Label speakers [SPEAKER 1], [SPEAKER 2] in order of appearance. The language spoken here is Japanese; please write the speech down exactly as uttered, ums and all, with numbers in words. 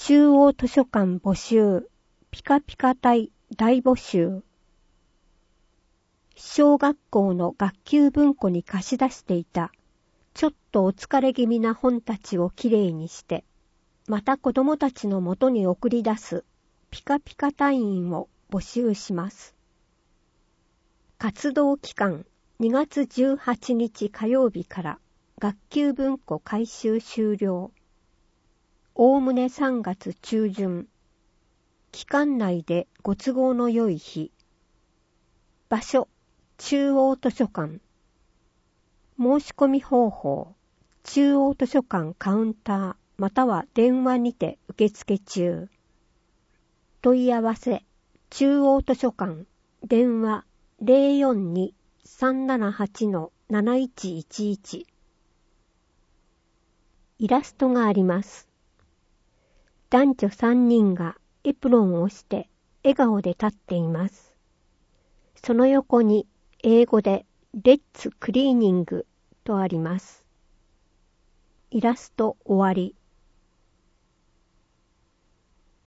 [SPEAKER 1] 中央図書館募集、ピカピカ隊大募集。小学校の学級文庫に貸し出していた、ちょっとお疲れ気味な本たちをきれいにして、また子供たちのもとに送り出す、ピカピカ隊員を募集します。活動期間にがつじゅうはちにち火曜日から学級文庫回収終了。おおむねさんがつ中旬。期間内でご都合の良い日。場所、中央図書館。申し込み方法、中央図書館カウンターまたは電話にて受付中。問い合わせ、中央図書館、電話 ゼロよんに さんななはち なないちいちいち。イラストがあります。男女さんにんがエプロンをして笑顔で立っています。その横に英語でレッツクリーニングとあります。イラスト終わり。